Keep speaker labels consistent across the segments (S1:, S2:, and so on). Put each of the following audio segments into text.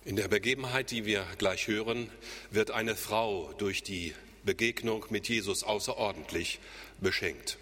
S1: In der Begebenheit, die wir gleich hören, wird eine Frau durch die Begegnung mit Jesus außerordentlich beschenkt.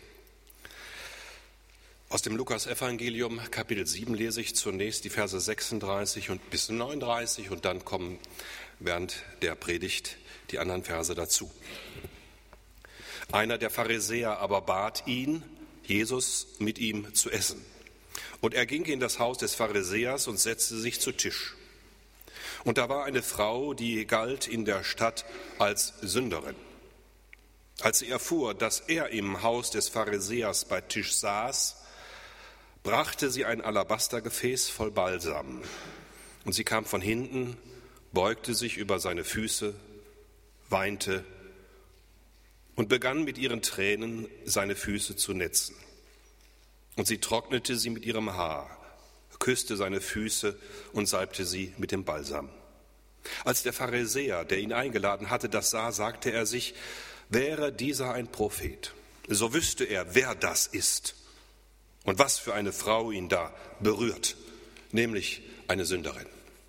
S1: Aus dem Lukas-Evangelium, Kapitel 7, lese ich zunächst die Verse 36 bis 39 und dann kommen während der Predigt die anderen Verse dazu. Einer der Pharisäer aber bat ihn, Jesus mit ihm zu essen. Und er ging in das Haus des Pharisäers und setzte sich zu Tisch. Und da war eine Frau, die galt in der Stadt als Sünderin. Als sie erfuhr, dass er im Haus des Pharisäers bei Tisch saß, brachte sie ein Alabastergefäß voll Balsam. Und sie kam von hinten, beugte sich über seine Füße, weinte und begann mit ihren Tränen seine Füße zu netzen. Und sie trocknete sie mit ihrem Haar, küsste seine Füße und salbte sie mit dem Balsam. Als der Pharisäer, der ihn eingeladen hatte, das sah, sagte er sich, wäre dieser ein Prophet, so wüsste er, wer das ist und was für eine Frau ihn da berührt, nämlich eine Sünderin.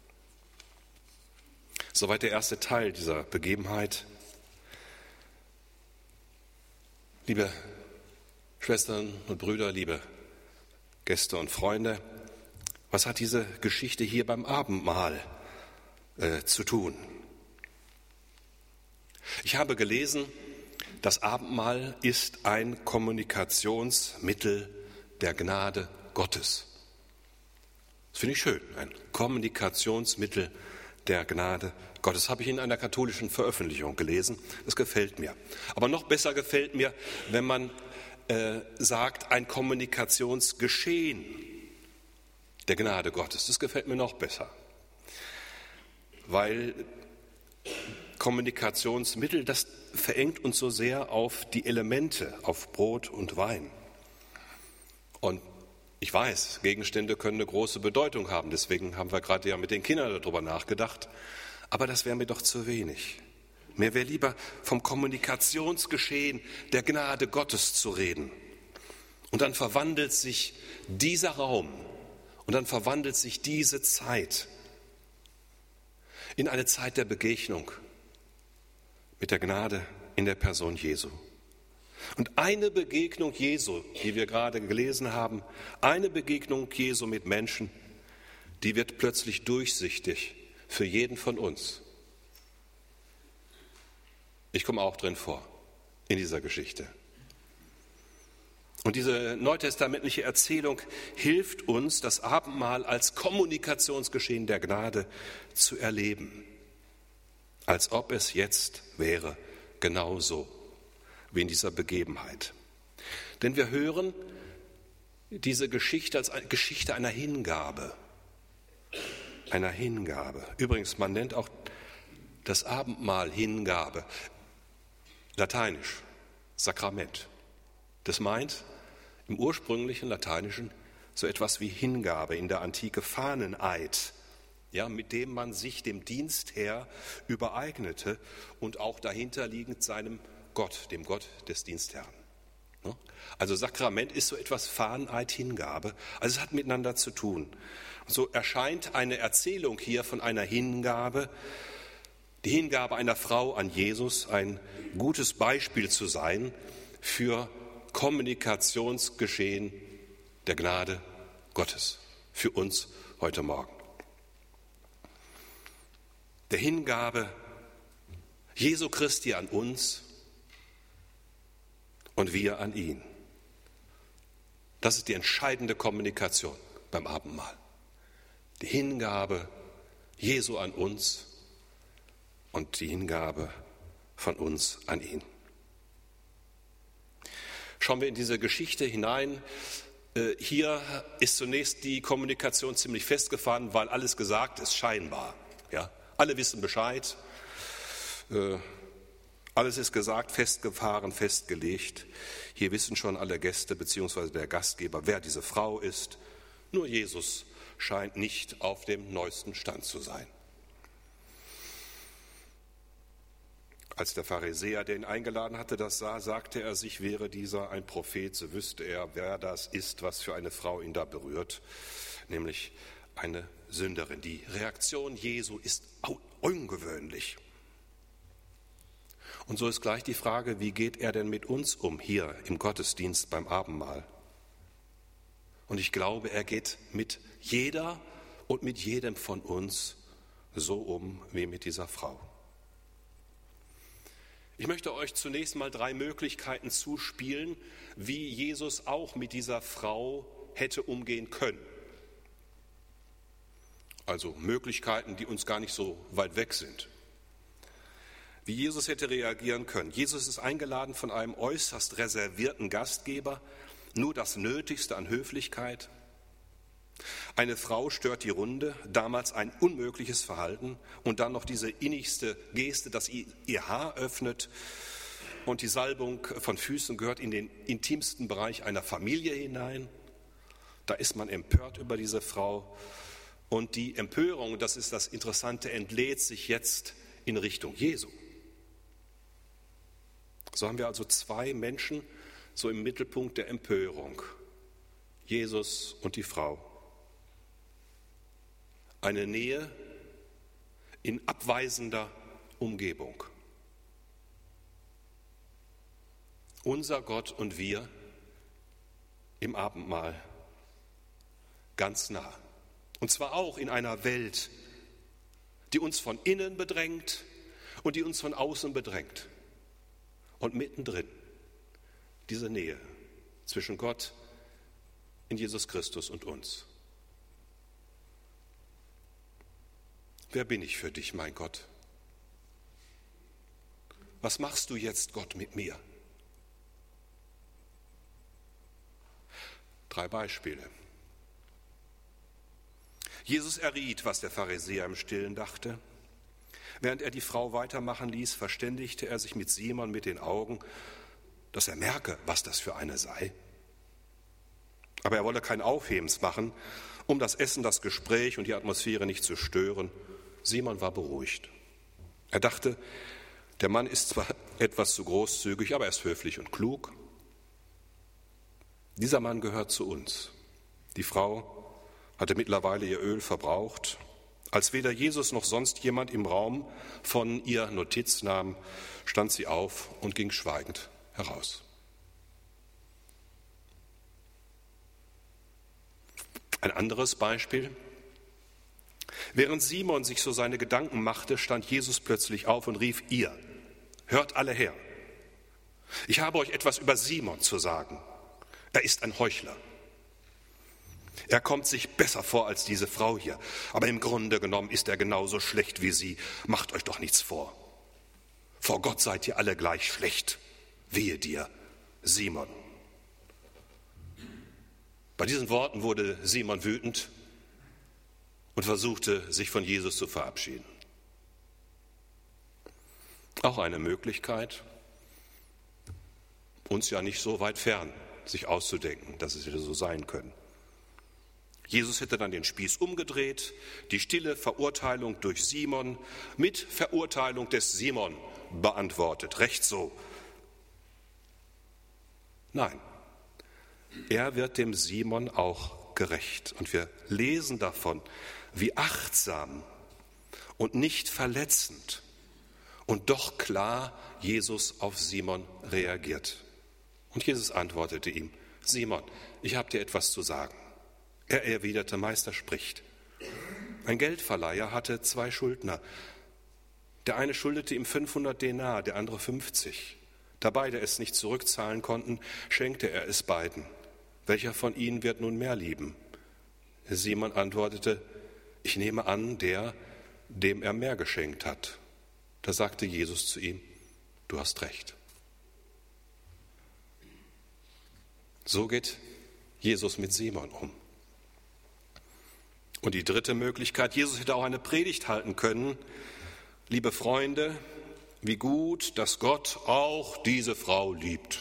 S1: Soweit der erste Teil dieser Begebenheit. Liebe Schwestern und Brüder, liebe Gäste und Freunde, was hat diese Geschichte hier beim Abendmahl zu tun? Ich habe gelesen, das Abendmahl ist ein Kommunikationsmittel der Gnade Gottes. Das finde ich schön, ein Kommunikationsmittel der Gnade Gottes. Das habe ich in einer katholischen Veröffentlichung gelesen. Das gefällt mir. Aber noch besser gefällt mir, wenn man sagt, ein Kommunikationsgeschehen der Gnade Gottes. Das gefällt mir noch besser, weil Kommunikationsmittel, das verengt uns so sehr auf die Elemente, auf Brot und Wein. Und ich weiß, Gegenstände können eine große Bedeutung haben, deswegen haben wir gerade ja mit den Kindern darüber nachgedacht, aber das wäre mir doch zu wenig. Mir wäre lieber vom Kommunikationsgeschehen der Gnade Gottes zu reden. Und dann verwandelt sich dieser Raum und dann verwandelt sich diese Zeit in eine Zeit der Begegnung mit der Gnade in der Person Jesu. Und eine Begegnung Jesu, die wir gerade gelesen haben, eine Begegnung Jesu mit Menschen, die wird plötzlich durchsichtig für jeden von uns. Ich komme auch drin vor, in dieser Geschichte. Und diese neutestamentliche Erzählung hilft uns, das Abendmahl als Kommunikationsgeschehen der Gnade zu erleben. Als ob es jetzt wäre, genauso wie in dieser Begebenheit. Denn wir hören diese Geschichte als eine Geschichte einer Hingabe. Einer Hingabe. Übrigens, man nennt auch das Abendmahl Hingabe. Lateinisch, Sakrament. Das meint im ursprünglichen Lateinischen so etwas wie Hingabe, in der Antike Fahneneid, ja, mit dem man sich dem Dienstherr übereignete und auch dahinterliegend seinem Gott, dem Gott des Dienstherrn. Also Sakrament ist so etwas Fahneneid, Hingabe, also es hat miteinander zu tun. So erscheint eine Erzählung hier von einer Hingabe, die Hingabe einer Frau an Jesus, ein gutes Beispiel zu sein für Kommunikationsgeschehen der Gnade Gottes, für uns heute Morgen. Der Hingabe Jesu Christi an uns und wir an ihn. Das ist die entscheidende Kommunikation beim Abendmahl. Die Hingabe Jesu an uns und die Hingabe von uns an ihn. Schauen wir in diese Geschichte hinein. Hier ist zunächst die Kommunikation ziemlich festgefahren, weil alles gesagt ist, scheinbar. Ja? Alle wissen Bescheid. Alles ist gesagt, festgefahren, festgelegt. Hier wissen schon alle Gäste bzw. der Gastgeber, wer diese Frau ist. Nur Jesus scheint nicht auf dem neuesten Stand zu sein. Als der Pharisäer, der ihn eingeladen hatte, das sah, sagte er sich, wäre dieser ein Prophet, so wüsste er, wer das ist, was für eine Frau ihn da berührt, nämlich eine Sünderin. Die Reaktion Jesu ist ungewöhnlich. Und so ist gleich die Frage, wie geht er denn mit uns um hier im Gottesdienst beim Abendmahl? Und ich glaube, er geht mit jeder und mit jedem von uns so um wie mit dieser Frau. Ich möchte euch zunächst mal 3 Möglichkeiten zuspielen, wie Jesus auch mit dieser Frau hätte umgehen können. Also Möglichkeiten, die uns gar nicht so weit weg sind. Wie Jesus hätte reagieren können. Jesus ist eingeladen von einem äußerst reservierten Gastgeber, nur das Nötigste an Höflichkeit. Eine Frau stört die Runde, damals ein unmögliches Verhalten und dann noch diese innigste Geste, dass ihr Haar öffnet und die Salbung von Füßen gehört in den intimsten Bereich einer Familie hinein. Da ist man empört über diese Frau und die Empörung, das ist das Interessante, entlädt sich jetzt in Richtung Jesu. So haben wir also 2 Menschen so im Mittelpunkt der Empörung, Jesus und die Frau. Eine Nähe in abweisender Umgebung. Unser Gott und wir im Abendmahl ganz nah. Und zwar auch in einer Welt, die uns von innen bedrängt und die uns von außen bedrängt. Und mittendrin diese Nähe zwischen Gott in Jesus Christus und uns. Wer bin ich für dich, mein Gott? Was machst du jetzt, Gott, mit mir? 3 Beispiele. Jesus erriet, was der Pharisäer im Stillen dachte. Während er die Frau weitermachen ließ, verständigte er sich mit Simon mit den Augen, dass er merke, was das für eine sei. Aber er wolle kein Aufhebens machen, um das Essen, das Gespräch und die Atmosphäre nicht zu stören. Simon war beruhigt. Er dachte, der Mann ist zwar etwas zu großzügig, aber er ist höflich und klug. Dieser Mann gehört zu uns. Die Frau hatte mittlerweile ihr Öl verbraucht. Als weder Jesus noch sonst jemand im Raum von ihr Notiz nahm, stand sie auf und ging schweigend heraus. Ein anderes Beispiel. Während Simon sich so seine Gedanken machte, stand Jesus plötzlich auf und rief: Ihr, hört alle her. Ich habe euch etwas über Simon zu sagen. Er ist ein Heuchler. Er kommt sich besser vor als diese Frau hier, aber im Grunde genommen ist er genauso schlecht wie sie. Macht euch doch nichts vor. Vor Gott seid ihr alle gleich schlecht. Wehe dir, Simon. Bei diesen Worten wurde Simon wütend und versuchte, sich von Jesus zu verabschieden. Auch eine Möglichkeit, uns ja nicht so weit fern, sich auszudenken, dass es hätte so sein können. Jesus hätte dann den Spieß umgedreht, die stille Verurteilung durch Simon mit Verurteilung des Simon beantwortet. Recht so. Nein, er wird dem Simon auch gerecht. Und wir lesen davon, wie achtsam und nicht verletzend und doch klar Jesus auf Simon reagiert. Und Jesus antwortete ihm: Simon, ich habe dir etwas zu sagen. Er erwiderte: Meister, spricht. Ein Geldverleiher hatte 2 Schuldner. Der eine schuldete ihm 500 Denar, der andere 50. Da beide es nicht zurückzahlen konnten, schenkte er es beiden. Welcher von ihnen wird nun mehr lieben? Simon antwortete: Ich nehme an, der, dem er mehr geschenkt hat. Da sagte Jesus zu ihm: Du hast recht. So geht Jesus mit Simon um. Und die dritte Möglichkeit: Jesus hätte auch eine Predigt halten können. Liebe Freunde, wie gut, dass Gott auch diese Frau liebt.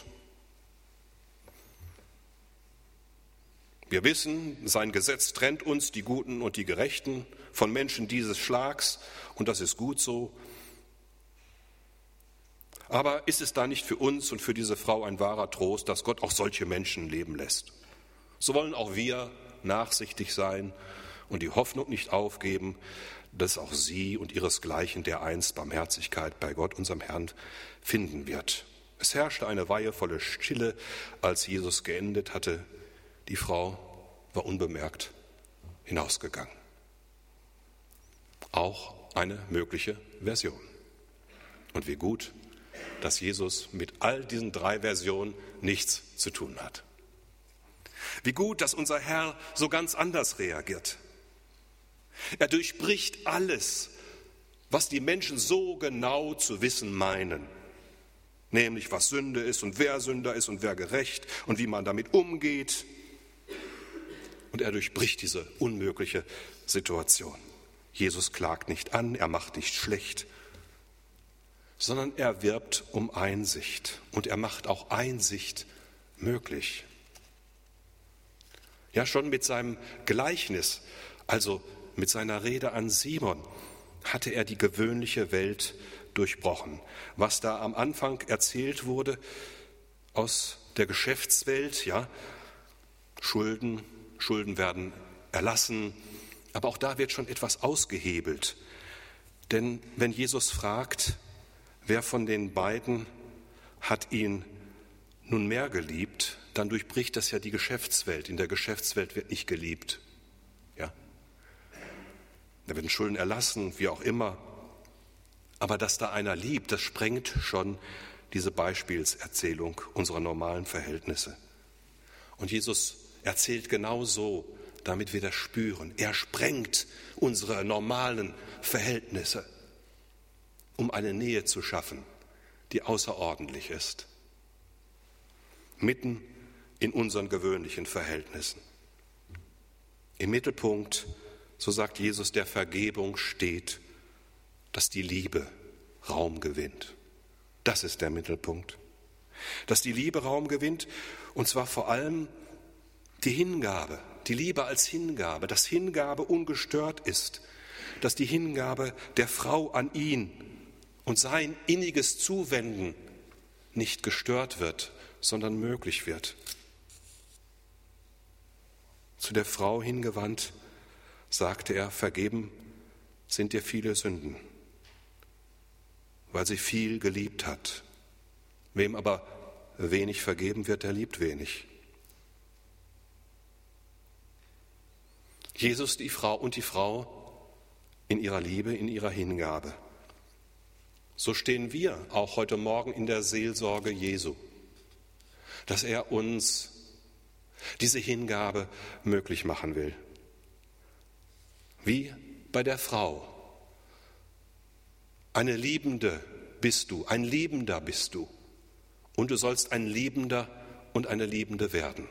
S1: Wir wissen, sein Gesetz trennt uns, die Guten und die Gerechten, von Menschen dieses Schlags, und das ist gut so. Aber ist es da nicht für uns und für diese Frau ein wahrer Trost, dass Gott auch solche Menschen leben lässt? So wollen auch wir nachsichtig sein und die Hoffnung nicht aufgeben, dass auch sie und ihresgleichen dereinst Barmherzigkeit bei Gott, unserem Herrn, finden wird. Es herrschte eine weihevolle Stille, als Jesus geendet hatte. Die Frau war unbemerkt hinausgegangen. Auch eine mögliche Version. Und wie gut, dass Jesus mit all diesen 3 Versionen nichts zu tun hat. Wie gut, dass unser Herr so ganz anders reagiert. Er durchbricht alles, was die Menschen so genau zu wissen meinen. Nämlich, was Sünde ist und wer Sünder ist und wer gerecht und wie man damit umgeht. Und er durchbricht diese unmögliche Situation. Jesus klagt nicht an, er macht nicht schlecht, sondern er wirbt um Einsicht und er macht auch Einsicht möglich. Ja, schon mit seinem Gleichnis, also mit seiner Rede an Simon, hatte er die gewöhnliche Welt durchbrochen. Was da am Anfang erzählt wurde aus der Geschäftswelt, ja, Schulden werden erlassen, aber auch da wird schon etwas ausgehebelt. Denn wenn Jesus fragt, wer von den beiden hat ihn nun mehr geliebt, dann durchbricht das ja die Geschäftswelt. In der Geschäftswelt wird nicht geliebt. Ja? Da werden Schulden erlassen, wie auch immer. Aber dass da einer liebt, das sprengt schon diese Beispielserzählung unserer normalen Verhältnisse. Und Jesus erzählt genau so, damit wir das spüren. Er sprengt unsere normalen Verhältnisse, um eine Nähe zu schaffen, die außerordentlich ist. Mitten in unseren gewöhnlichen Verhältnissen. Im Mittelpunkt, so sagt Jesus, der Vergebung steht, dass die Liebe Raum gewinnt. Das ist der Mittelpunkt. Dass die Liebe Raum gewinnt, und zwar vor allem die Hingabe, die Liebe als Hingabe, dass Hingabe ungestört ist, dass die Hingabe der Frau an ihn und sein inniges Zuwenden nicht gestört wird, sondern möglich wird. Zu der Frau hingewandt sagte er, vergeben sind dir viele Sünden, weil sie viel geliebt hat. Wem aber wenig vergeben wird, der liebt wenig. Jesus, die Frau in ihrer Liebe, in ihrer Hingabe. So stehen wir auch heute Morgen in der Seelsorge Jesu, dass er uns diese Hingabe möglich machen will. Wie bei der Frau. Eine Liebende bist du, ein Liebender bist du. Und du sollst ein Liebender und eine Liebende werden.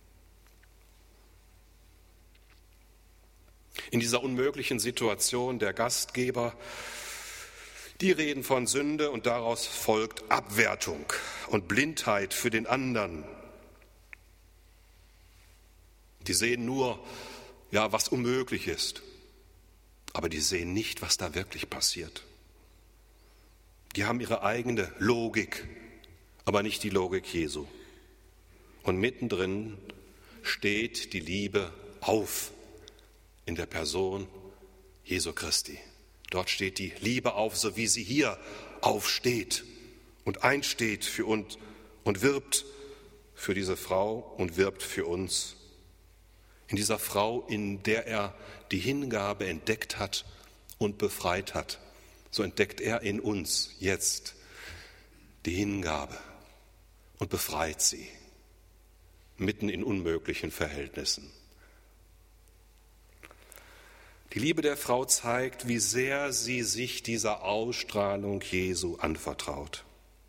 S1: In dieser unmöglichen Situation der Gastgeber, die reden von Sünde und daraus folgt Abwertung und Blindheit für den anderen. Die sehen nur, ja, was unmöglich ist, aber die sehen nicht, was da wirklich passiert. Die haben ihre eigene Logik, aber nicht die Logik Jesu. Und mittendrin steht die Liebe auf in der Person Jesu Christi. Dort steht die Liebe auf, so wie sie hier aufsteht und einsteht für uns und wirbt für diese Frau und wirbt für uns. In dieser Frau, in der er die Hingabe entdeckt hat und befreit hat, so entdeckt er in uns jetzt die Hingabe und befreit sie mitten in unmöglichen Verhältnissen. Die Liebe der Frau zeigt, wie sehr sie sich dieser Ausstrahlung Jesu anvertraut.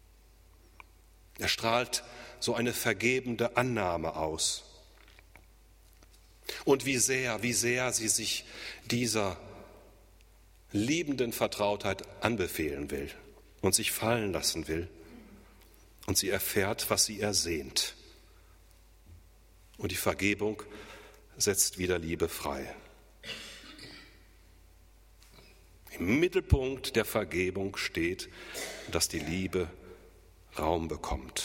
S1: Er strahlt so eine vergebende Annahme aus. Und wie sehr sie sich dieser liebenden Vertrautheit anbefehlen will und sich fallen lassen will. Und sie erfährt, was sie ersehnt. Und die Vergebung setzt wieder Liebe frei. Im Mittelpunkt der Vergebung steht, dass die Liebe Raum bekommt.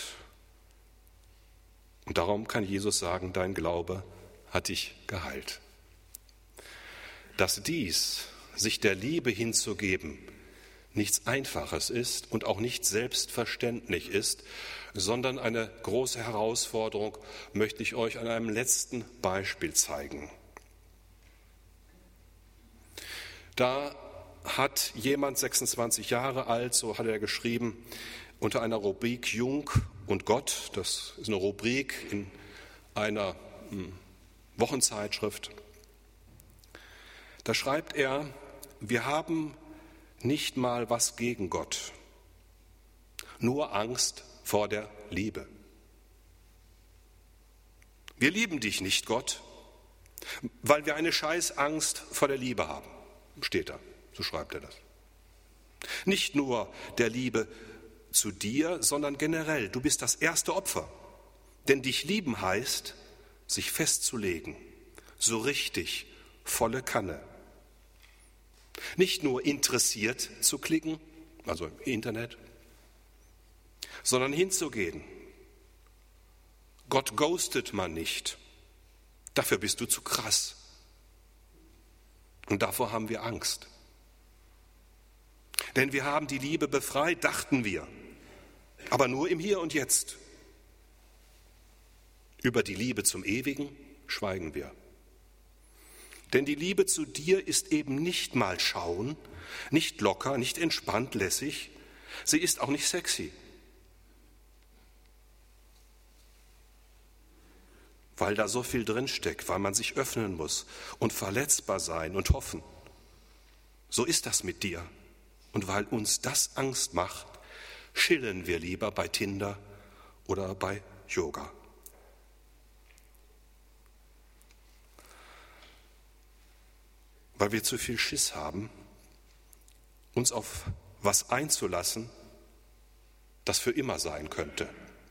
S1: Und darum kann Jesus sagen, dein Glaube hat dich geheilt. dass dies, sich der Liebe hinzugeben, nichts Einfaches ist und auch nicht selbstverständlich ist, sondern eine große Herausforderung, möchte ich euch an einem letzten Beispiel zeigen. Da hat jemand, 26 Jahre alt, so hat er geschrieben, unter einer Rubrik Jung und Gott, das ist eine Rubrik in einer Wochenzeitschrift, da schreibt er, wir haben nicht mal was gegen Gott, nur Angst vor der Liebe. Wir lieben dich nicht, Gott, weil wir eine Scheißangst vor der Liebe haben, steht da, so schreibt er das. Nicht nur der Liebe zu dir, sondern generell, du bist das erste Opfer, denn dich lieben heißt, sich festzulegen, so richtig, volle Kanne. Nicht nur interessiert zu klicken, also im Internet, sondern hinzugehen. Gott ghostet man nicht. Dafür bist du zu krass. Und davor haben wir Angst. Denn wir haben die Liebe befreit, dachten wir, aber nur im Hier und Jetzt. Über die Liebe zum Ewigen schweigen wir. Denn die Liebe zu dir ist eben nicht mal schauen, nicht locker, nicht entspannt, lässig. Sie ist auch nicht sexy. Weil da so viel drinsteckt, weil man sich öffnen muss und verletzbar sein und hoffen. So ist das mit dir. Und weil uns das Angst macht, chillen wir lieber bei Tinder oder bei Yoga. Weil wir zu viel Schiss haben, uns auf was einzulassen, das für immer sein könnte.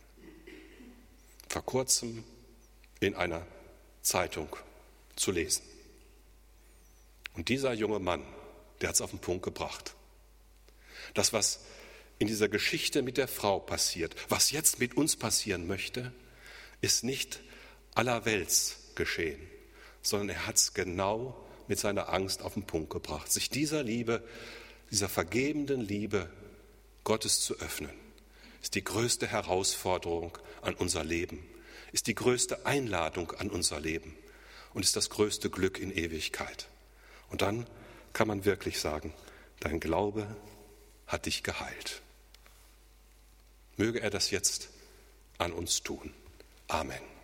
S1: Vor kurzem in einer Zeitung zu lesen. Und dieser junge Mann, der hat es auf den Punkt gebracht. Das, was in dieser Geschichte mit der Frau passiert, was jetzt mit uns passieren möchte, ist nicht allerwelts geschehen, sondern er hat es genau mit seiner Angst auf den Punkt gebracht. Sich dieser Liebe, dieser vergebenden Liebe Gottes zu öffnen, ist die größte Herausforderung an unser Leben, ist die größte Einladung an unser Leben und ist das größte Glück in Ewigkeit. Und dann kann man wirklich sagen, dein Glaube hat dich geheilt. Möge er das jetzt an uns tun. Amen.